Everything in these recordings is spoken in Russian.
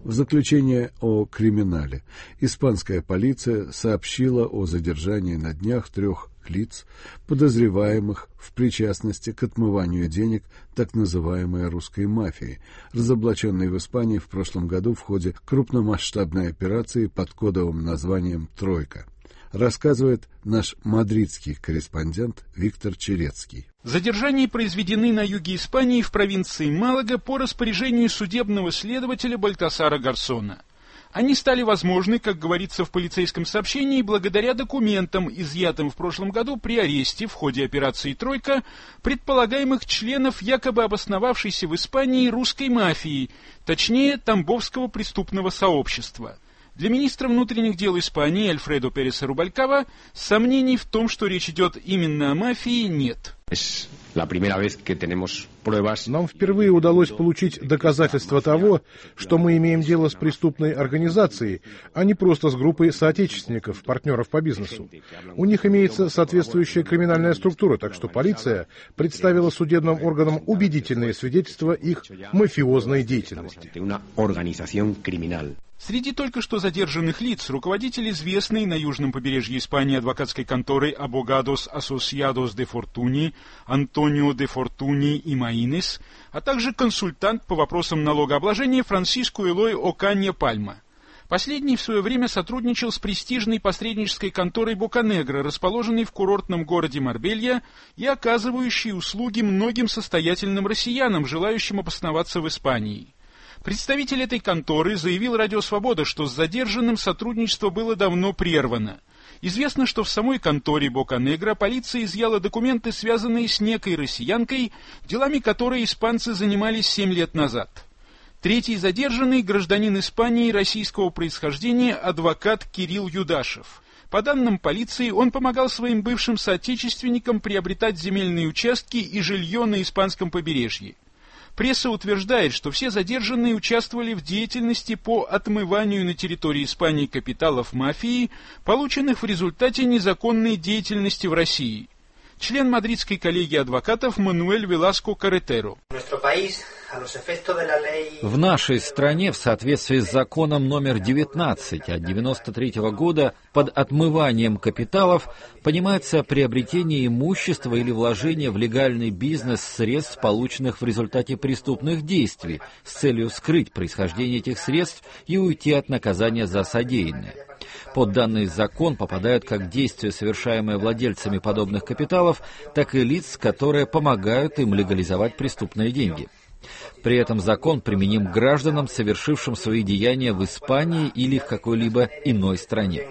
В заключение о криминале. Испанская полиция сообщила о задержании на днях 3 лиц, подозреваемых в причастности к отмыванию денег так называемой русской мафии, разоблаченной в Испании в прошлом году в ходе крупномасштабной операции под кодовым названием «Тройка». Рассказывает наш мадридский корреспондент Виктор Черецкий. Задержания произведены на юге Испании в провинции Малага по распоряжению судебного следователя Бальтасара Гарсона. Они стали возможны, как говорится в полицейском сообщении, благодаря документам, изъятым в прошлом году при аресте в ходе операции «Тройка» предполагаемых членов якобы обосновавшейся в Испании русской мафии, точнее, тамбовского преступного сообщества. Для министра внутренних дел Испании Альфредо Переса Рубалькава сомнений в том, что речь идет именно о мафии, нет. Нам впервые удалось получить доказательства того, что мы имеем дело с преступной организацией, а не просто с группой соотечественников, партнеров по бизнесу. У них имеется соответствующая криминальная структура, так что полиция представила судебным органам убедительные свидетельства их мафиозной деятельности. Среди только что задержанных лиц руководитель известной на южном побережье Испании адвокатской конторы Abogados Asociados de Fortuny Антонио де Фортуни и Маинес, а также консультант по вопросам налогообложения Франсиско Элой Оканья Пальма. Последний в свое время сотрудничал с престижной посреднической конторой Боканегро, расположенной в курортном городе Марбелья и оказывающей услуги многим состоятельным россиянам, желающим обосноваться в Испании. Представитель этой конторы заявил Радио Свобода, что с задержанным сотрудничество было давно прервано. Известно, что в самой конторе Боканегро полиция изъяла документы, связанные с некой россиянкой, делами которой испанцы занимались 7 лет назад. Третий задержанный – гражданин Испании российского происхождения, адвокат Кирилл Юдашев. По данным полиции, он помогал своим бывшим соотечественникам приобретать земельные участки и жилье на испанском побережье. Пресса утверждает, что все задержанные участвовали в деятельности по отмыванию на территории Испании капиталов мафии, полученных в результате незаконной деятельности в России. Член мадридской коллегии адвокатов Мануэль Веласко Карретеро. В нашей стране в соответствии с законом номер 19 от 1993 года под отмыванием капиталов понимается приобретение имущества или вложение в легальный бизнес средств, полученных в результате преступных действий, с целью скрыть происхождение этих средств и уйти от наказания за содеянное. Под данный закон попадают как действия, совершаемые владельцами подобных капиталов, так и лиц, которые помогают им легализовать преступные деньги. При этом закон применим к гражданам, совершившим свои деяния в Испании или в какой-либо иной стране.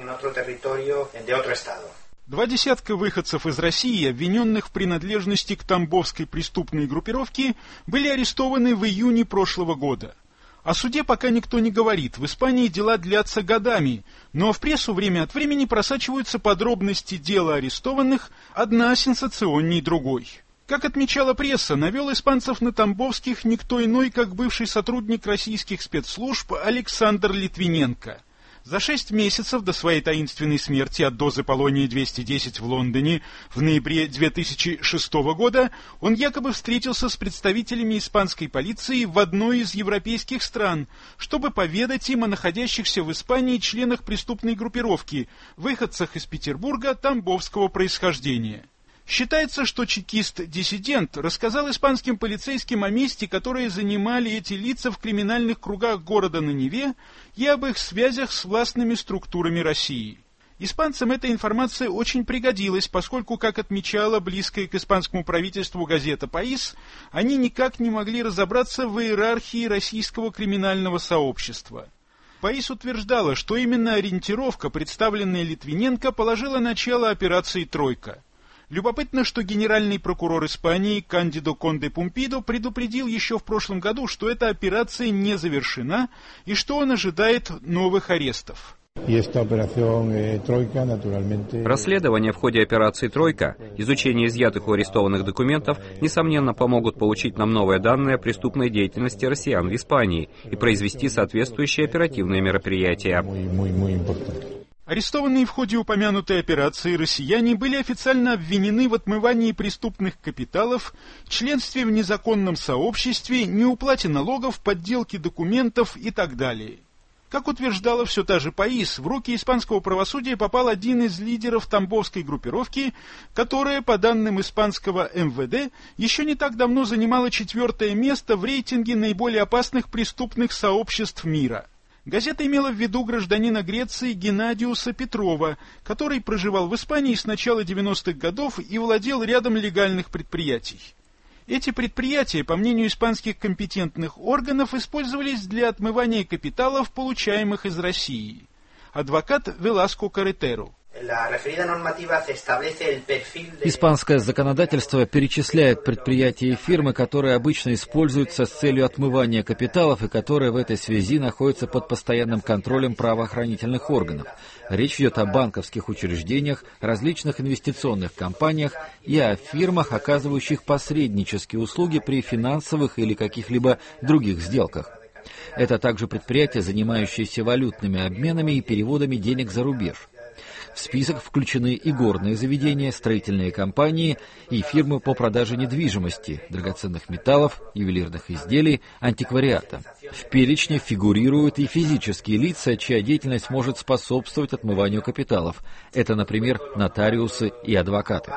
20 выходцев из России, обвиненных в принадлежности к тамбовской преступной группировке, были арестованы в июне прошлого года. О суде пока никто не говорит, в Испании дела длятся годами, но в прессу время от времени просачиваются подробности дела арестованных, одна сенсационней другой. Как отмечала пресса, навел испанцев на тамбовских никто иной, как бывший сотрудник российских спецслужб Александр Литвиненко. За 6 месяцев до своей таинственной смерти от дозы полония-210 в Лондоне в ноябре 2006 года он якобы встретился с представителями испанской полиции в одной из европейских стран, чтобы поведать им о находящихся в Испании членах преступной группировки, выходцах из Петербурга тамбовского происхождения. Считается, что чекист-диссидент рассказал испанским полицейским о месте, которое занимали эти лица в криминальных кругах города на Неве, и об их связях с властными структурами России. Испанцам эта информация очень пригодилась, поскольку, как отмечала близкая к испанскому правительству газета «Паис», они никак не могли разобраться в иерархии российского криминального сообщества. «Паис» утверждала, что именно ориентировка, представленная Литвиненко, положила начало операции «Тройка». Любопытно, что генеральный прокурор Испании Кандидо Конде Пумпидо предупредил еще в прошлом году, что эта операция не завершена и что он ожидает новых арестов. Расследование в ходе операции «Тройка», изучение изъятых у арестованных документов, несомненно, помогут получить нам новые данные о преступной деятельности россиян в Испании и произвести соответствующие оперативные мероприятия. Арестованные в ходе упомянутой операции россияне были официально обвинены в отмывании преступных капиталов, членстве в незаконном сообществе, неуплате налогов, подделке документов и так далее. Как утверждала все та же ПАИС, в руки испанского правосудия попал один из лидеров тамбовской группировки, которая, по данным испанского МВД, еще не так давно занимала 4-е место в рейтинге наиболее опасных преступных сообществ мира. Газета имела в виду гражданина Греции Геннадиуса Петрова, который проживал в Испании с начала 90-х годов и владел рядом легальных предприятий. Эти предприятия, по мнению испанских компетентных органов, использовались для отмывания капиталов, получаемых из России. Адвокат Веласко Карретеро. Испанское законодательство перечисляет предприятия и фирмы, которые обычно используются с целью отмывания капиталов и которые в этой связи находятся под постоянным контролем правоохранительных органов. Речь идет о банковских учреждениях, различных инвестиционных компаниях и о фирмах, оказывающих посреднические услуги при финансовых или каких-либо других сделках. Это также предприятия, занимающиеся валютными обменами и переводами денег за рубеж. В список включены и горные заведения, строительные компании и фирмы по продаже недвижимости, драгоценных металлов, ювелирных изделий, антиквариата. В перечне фигурируют и физические лица, чья деятельность может способствовать отмыванию капиталов. Это, например, нотариусы и адвокаты.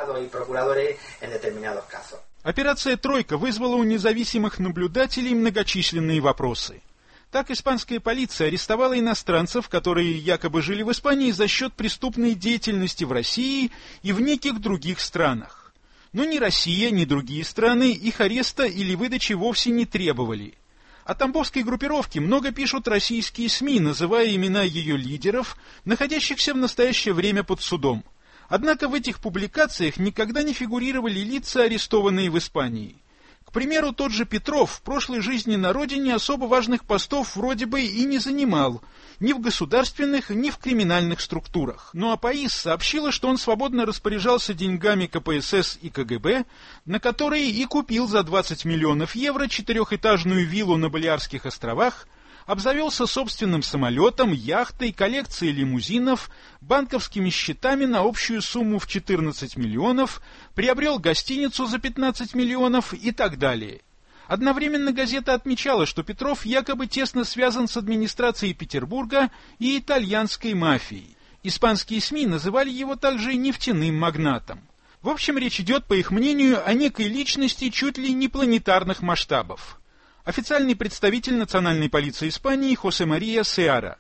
Операция «Тройка» вызвала у независимых наблюдателей многочисленные вопросы. Так испанская полиция арестовала иностранцев, которые якобы жили в Испании за счет преступной деятельности в России и в неких других странах. Но ни Россия, ни другие страны их ареста или выдачи вовсе не требовали. О тамбовской группировке много пишут российские СМИ, называя имена ее лидеров, находящихся в настоящее время под судом. Однако в этих публикациях никогда не фигурировали лица, арестованные в Испании. К примеру, тот же Петров в прошлой жизни на родине особо важных постов вроде бы и не занимал, ни в государственных, ни в криминальных структурах. Ну а ПАИС сообщила, что он свободно распоряжался деньгами КПСС и КГБ, на которые и купил за 20 миллионов евро 4-этажную виллу на Балиарских островах, обзавелся собственным самолетом, яхтой, коллекцией лимузинов, банковскими счетами на общую сумму в 14 миллионов, приобрел гостиницу за 15 миллионов и так далее. Одновременно газета отмечала, что Петров якобы тесно связан с администрацией Петербурга и итальянской мафией. Испанские СМИ называли его также нефтяным магнатом. В общем, речь идет, по их мнению, о некой личности чуть ли не планетарных масштабов. Официальный представитель национальной полиции Испании Хосе Мария Сеара.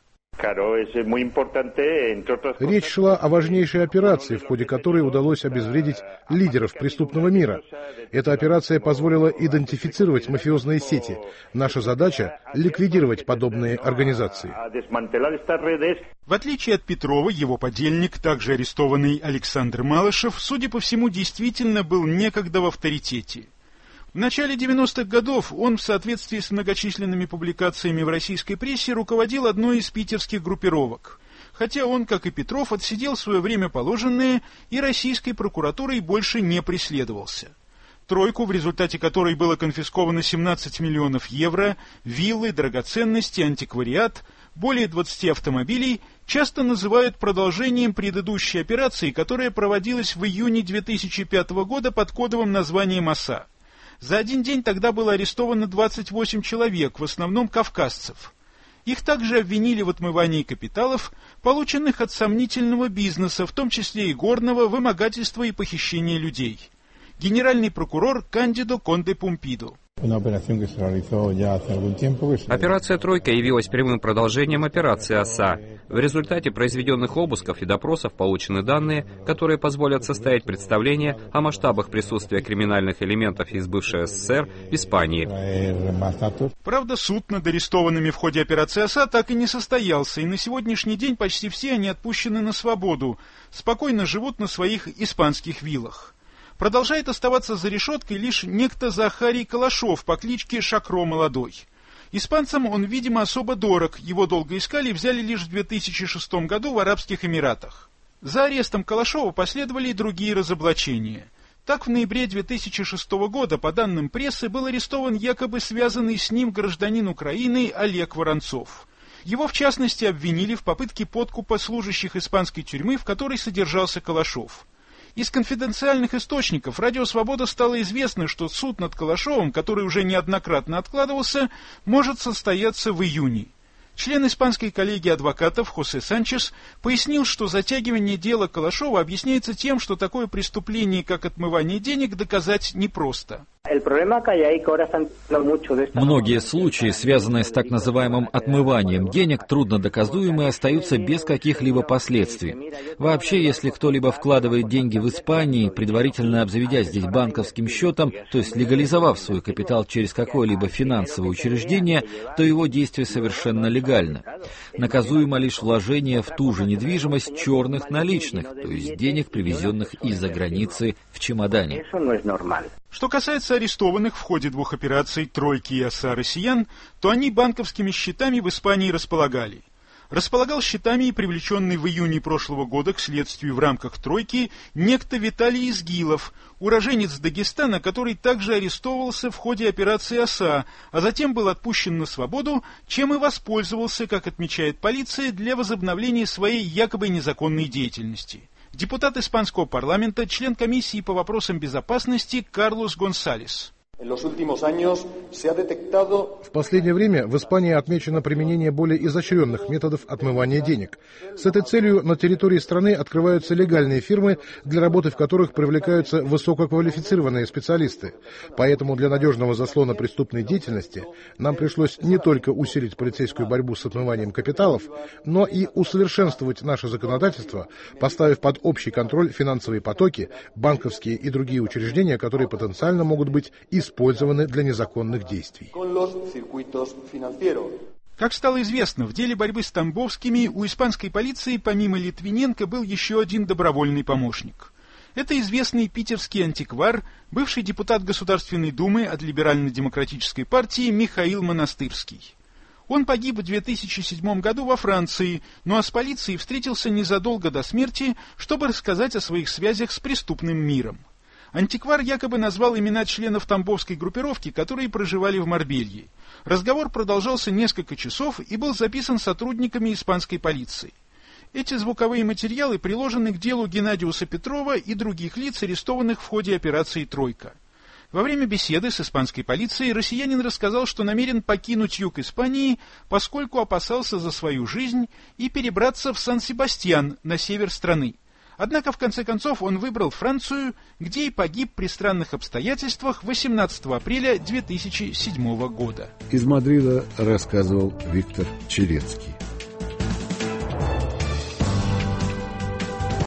Речь шла о важнейшей операции, в ходе которой удалось обезвредить лидеров преступного мира. Эта операция позволила идентифицировать мафиозные сети. Наша задача — ликвидировать подобные организации. В отличие от Петрова, его подельник, также арестованный Александр Малышев, судя по всему, действительно был некогда в авторитете. В начале 90-х годов он в соответствии с многочисленными публикациями в российской прессе руководил одной из питерских группировок. Хотя он, как и Петров, отсидел свое время положенное и российской прокуратурой больше не преследовался. Тройку, в результате которой было конфисковано 17 миллионов евро, виллы, драгоценности, антиквариат, более 20 автомобилей, часто называют продолжением предыдущей операции, которая проводилась в июне 2005 года под кодовым названием «Оса». За один день тогда было арестовано 28 человек, в основном кавказцев. Их также обвинили в отмывании капиталов, полученных от сомнительного бизнеса, в том числе и горного, вымогательства и похищения людей. Генеральный прокурор Кандидо Конде Пумпидо. Операция «Тройка» явилась прямым продолжением операции «Оса». В результате произведенных обысков и допросов получены данные, которые позволят составить представление о масштабах присутствия криминальных элементов из бывшей СССР в Испании. Правда, суд над арестованными в ходе операции «Оса» так и не состоялся, и на сегодняшний день почти все они отпущены на свободу, спокойно живут на своих испанских виллах. Продолжает оставаться за решеткой лишь некто Захарий Калашов по кличке Шакро Молодой. Испанцам он, видимо, особо дорог, его долго искали и взяли лишь в 2006 году в Арабских Эмиратах. За арестом Калашова последовали и другие разоблачения. Так, в ноябре 2006 года, по данным прессы, был арестован якобы связанный с ним гражданин Украины Олег Воронцов. Его, в частности, обвинили в попытке подкупа служащих испанской тюрьмы, в которой содержался Калашов. Из конфиденциальных источников «Радио Свобода» стало известно, что суд над Калашовым, который уже неоднократно откладывался, может состояться в июне. Член испанской коллегии адвокатов Хосе Санчес пояснил, что затягивание дела Калашова объясняется тем, что такое преступление, как отмывание денег, доказать непросто. Многие случаи, связанные с так называемым отмыванием денег, трудно доказуемые, остаются без каких-либо последствий. Вообще, если кто-либо вкладывает деньги в Испании, предварительно обзаведя здесь банковским счетом, то есть легализовав свой капитал через какое-либо финансовое учреждение, то его действие совершенно легально. Наказуемо лишь вложение в ту же недвижимость черных наличных, то есть денег, привезенных из-за границы в чемодане. Что касается арестованных в ходе двух операций «Тройки» и «Оса» россиян, то они банковскими счетами в Испании располагали. Располагал счетами и привлеченный в июне прошлого года к следствию в рамках «Тройки» некто Виталий Изгилов, уроженец Дагестана, который также арестовывался в ходе операции «Оса», а затем был отпущен на свободу, чем и воспользовался, как отмечает полиция, для возобновления своей якобы незаконной деятельности. Депутат испанского парламента, член комиссии по вопросам безопасности Карлос Гонсалес. В последнее время в Испании отмечено применение более изощренных методов отмывания денег. С этой целью на территории страны открываются легальные фирмы, для работы в которых привлекаются высококвалифицированные специалисты. Поэтому для надежного заслона преступной деятельности нам пришлось не только усилить полицейскую борьбу с отмыванием капиталов, но и усовершенствовать наше законодательство, поставив под общий контроль финансовые потоки, банковские и другие учреждения, которые потенциально могут быть использованы для незаконных действий. Как стало известно, в деле борьбы с тамбовскими у испанской полиции помимо Литвиненко был еще один добровольный помощник. Это известный питерский антиквар, бывший депутат Государственной Думы от Либерально-демократической партии Михаил Монастырский. Он погиб в 2007 году во Франции, но с полицией встретился незадолго до смерти, чтобы рассказать о своих связях с преступным миром. Антиквар якобы назвал имена членов тамбовской группировки, которые проживали в Марбелье. Разговор продолжался несколько часов и был записан сотрудниками испанской полиции. Эти звуковые материалы приложены к делу Геннадиуса Петрова и других лиц, арестованных в ходе операции «Тройка». Во время беседы с испанской полицией россиянин рассказал, что намерен покинуть юг Испании, поскольку опасался за свою жизнь, и перебраться в Сан-Себастьян, на север страны. Однако, в конце концов, он выбрал Францию, где и погиб при странных обстоятельствах 18 апреля 2007 года. Из Мадрида рассказывал Виктор Черецкий.